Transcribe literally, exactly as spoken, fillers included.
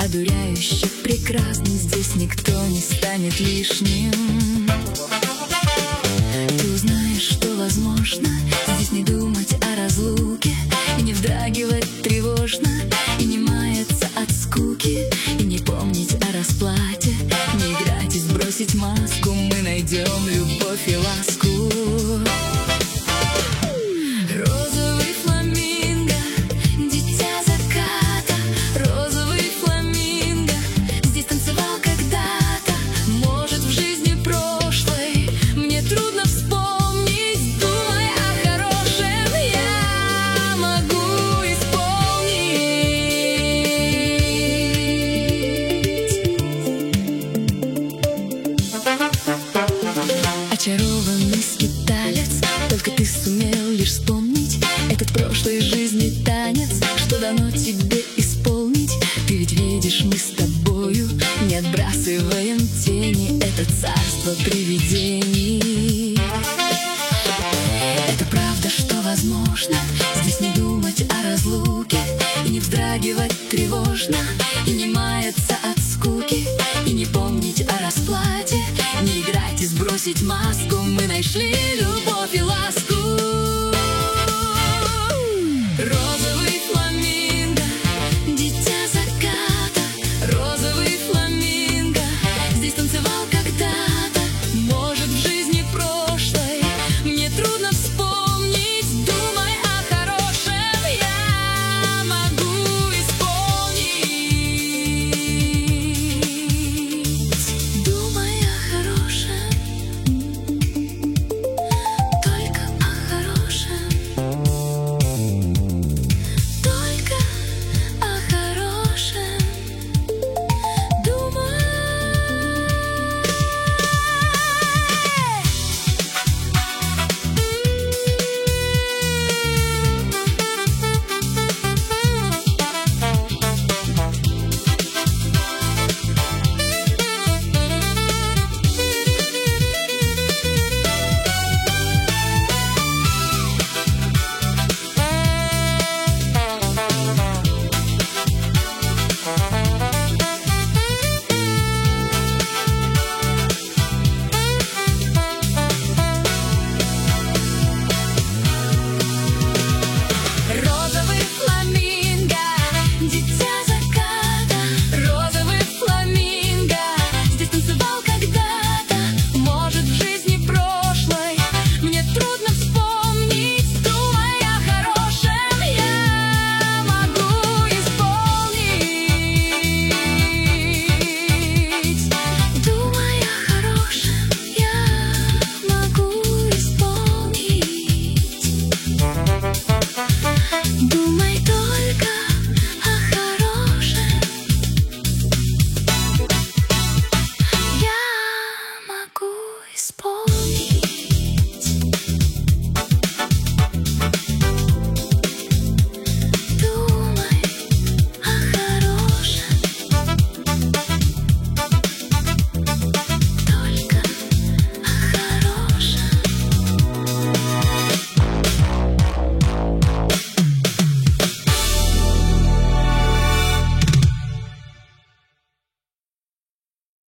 одуряюще прекрасный, здесь никто не станет лишним. Ты узнаешь, что возможно здесь не думать о разлуке, и не вздрагивать тревожно, и не маяться от скуки, и не помнить о расплате, не играть и сбросить маску. Мы найдем любовь и ласку. Розовый фламинго, дитя заката, розовый фламинго, здесь танцевал когда-то. Может, в жизни прошлой мне трудно вспомнить, думая о хорошем, я могу исполнить. Очарованный скиталец, только ты сумел лишь вспомнить этот прошлой жизни танец, что дано тебе исполнить. Ты ведь видишь, мы с тобою не отбрасываем тени, это царство привидений. Это правда, что возможно здесь не думать о разлуке, и не вздрагивать тревожно, и не маяться от скуки, и не помнить о расплате, не играть и сбросить маску. Мы нашли любовь и ласку. Розовый фламинго, дитя заката, розовый фламинго, здесь танцевал когда-то. Может, в жизни прошлой мне трудно вспомнить, думай о хорошем, я могу исполнить. Думай о хорошем, только о хорошем, только о хорошем. Думай. Розовый фламинго, дитя